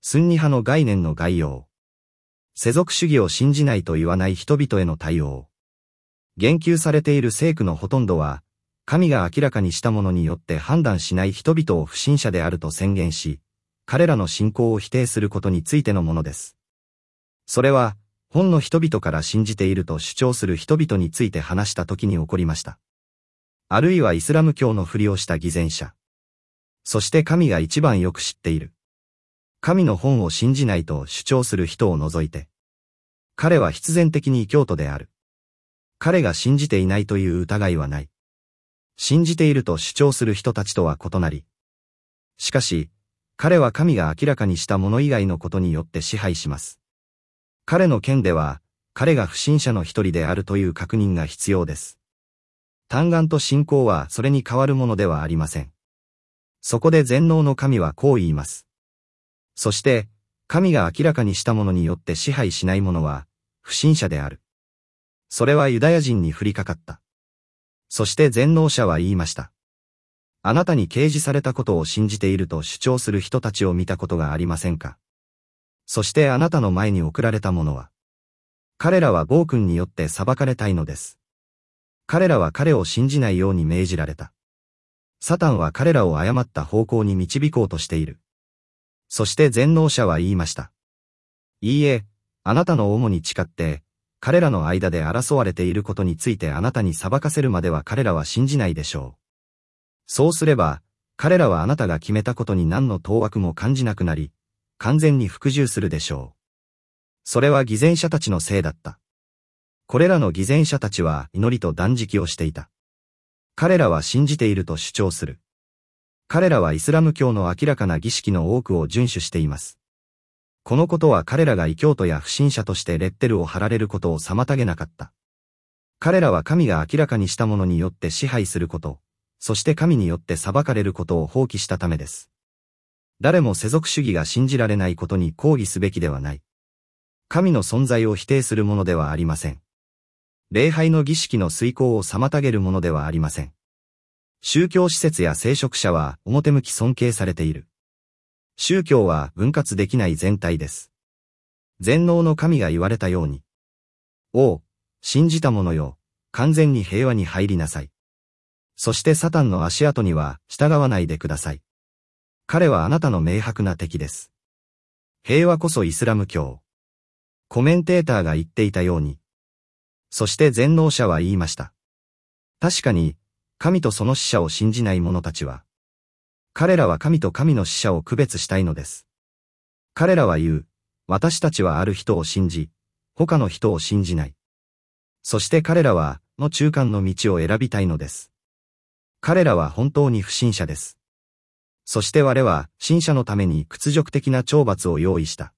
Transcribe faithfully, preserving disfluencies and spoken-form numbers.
スンニ派の概念の概要。世俗主義を信じないと言わない人々への対応。言及されている聖句のほとんどは、神が明らかにしたものによって判断しない人々を不信者であると宣言し、彼らの信仰を否定することについてのものです。それは、本の人々から信じていると主張する人々について話した時に起こりました。あるいはイスラム教のふりをした偽善者。そして神が一番よく知っている。神の本を信じないと主張する人を除いて。彼は必然的に異教徒である。彼が信じていないという疑いはない。信じていると主張する人たちとは異なり。しかし、彼は神が明らかにしたもの以外のことによって支配します。彼の件では、彼が不信者の一人であるという確認が必要です。嘆願と信仰はそれに代わるものではありません。そこで全能の神はこう言います。そして、神が明らかにしたものによって支配しない者は、不信者である。それはユダヤ人に降りかかった。そして全能者は言いました。あなたに掲示されたことを信じていると主張する人たちを見たことがありませんか。そしてあなたの前に送られたものは、彼らは暴君によって裁かれたいのです。彼らは彼を信じないように命じられた。サタンは彼らを誤った方向に導こうとしている。そして全能者は言いました。いいえ、あなたの主に誓って、彼らの間で争われていることについてあなたに裁かせるまでは彼らは信じないでしょう。そうすれば、彼らはあなたが決めたことに何の当惑も感じなくなり、完全に服従するでしょう。それは偽善者たちのせいだった。これらの偽善者たちは祈りと断食をしていた。彼らは信じていると主張する。彼らはイスラム教の明らかな儀式の多くを遵守しています。このことは彼らが異教徒や不信者としてレッテルを貼られることを妨げなかった。彼らは神が明らかにしたものによって支配すること、そして神によって裁かれることを放棄したためです。誰も世俗主義が信じられないことに抗議すべきではない。神の存在を否定するものではありません。礼拝の儀式の遂行を妨げるものではありません。宗教施設や聖職者は表向き尊敬されている。宗教は分割できない全体です。全能の神が言われたように。おう、信じた者よ、完全に平和に入りなさい。そしてサタンの足跡には従わないでください。彼はあなたの明白な敵です。平和こそイスラム教。コメンテーターが言っていたように。そして全能者は言いました。確かに、神とその使者を信じない者たちは、彼らは神と神の使者を区別したいのです。彼らは言う、私たちはある人を信じ、他の人を信じない。そして彼らは、の中間の道を選びたいのです。彼らは本当に不信者です。そして我は、信者のために屈辱的な懲罰を用意した。